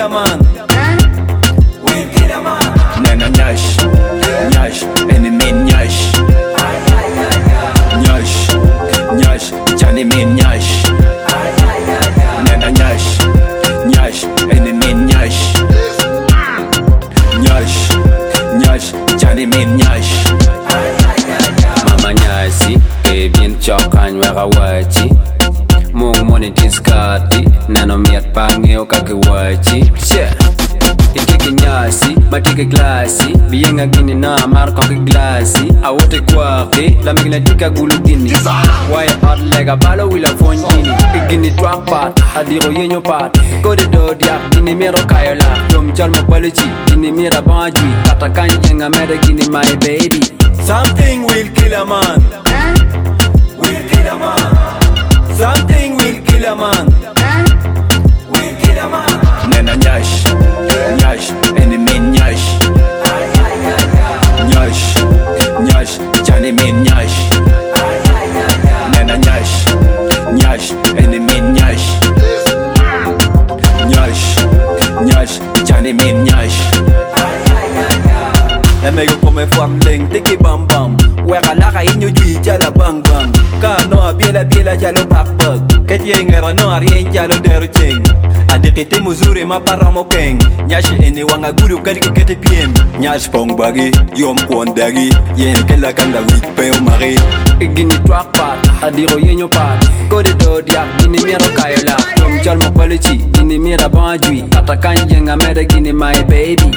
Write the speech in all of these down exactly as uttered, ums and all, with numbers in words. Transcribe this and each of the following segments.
a man. We'll kill a man. Nena nyash, nyash, enemy nyash. Nyash, nyash, Johnny mean nyash. Nena nyash, nyash, enemy nyash. Nyash, nyash, Johnny mean nyash. Mama nyasi, e bien chokan wera wachi. Mung money discati, nano miat pange o kake wachi. Share. Ikiki nyasi, matike glasi. Biyenga gini na marko ke glasi. Awote kwake, la migla dika gulu gini. Waya hot lega balo wila fonjini. Igini twak pat, adiro yenyo pat. Kode dodia, gini mero kayola. Tom chalmo palichi, gini mira banjui. Kata kanjenga mere gini my baby. Something will kill a man. Will kill a man. Something will kill a man. Will kill a man. Nena nyash, nyash, enemy nyash. Nyash, nyash, Johnny mean nyash. Nena nyash, nyash, enemy nyash. Nyash, nyash, Johnny mean nyash. Emego come fuamling, tiki bam bam. Weka laka inyo ji jala bang bang. Ka no biela biela jalo bak bak. Keti ngera no arien jalo derching. Adekete muzuri maparamo peng. Nyashi ene wanga guru kadi kete piem. Nyash pong bagi, yom kwondagi. Yen kela kanda wik pe mari. Igini twak pat, adiro yenyo pat. Kode dodia, gini mero kayola. Tom chalmo palichi, gini mira banjui. Kata kanjenga mere gini my baby.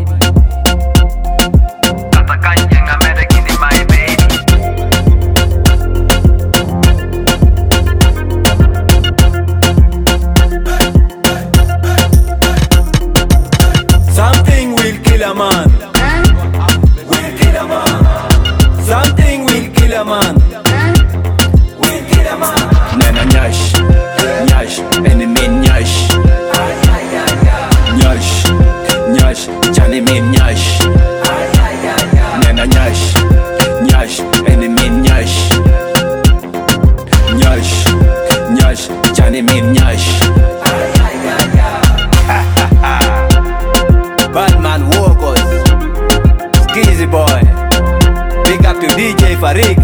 Kata kanjenga mere gini my baby. Something will kill a man. Will kill a man. Something will kill a man. Will kill a man. Nena nyash, nyash, enemy nyash. Nyash, nyash, Johnny mean nyash. Nena nyash, nyash, enemy nyash. Nyash, nyash, Johnny mean nyash. Batman Walkers, Skizzy Boy. Big up to D J Farik.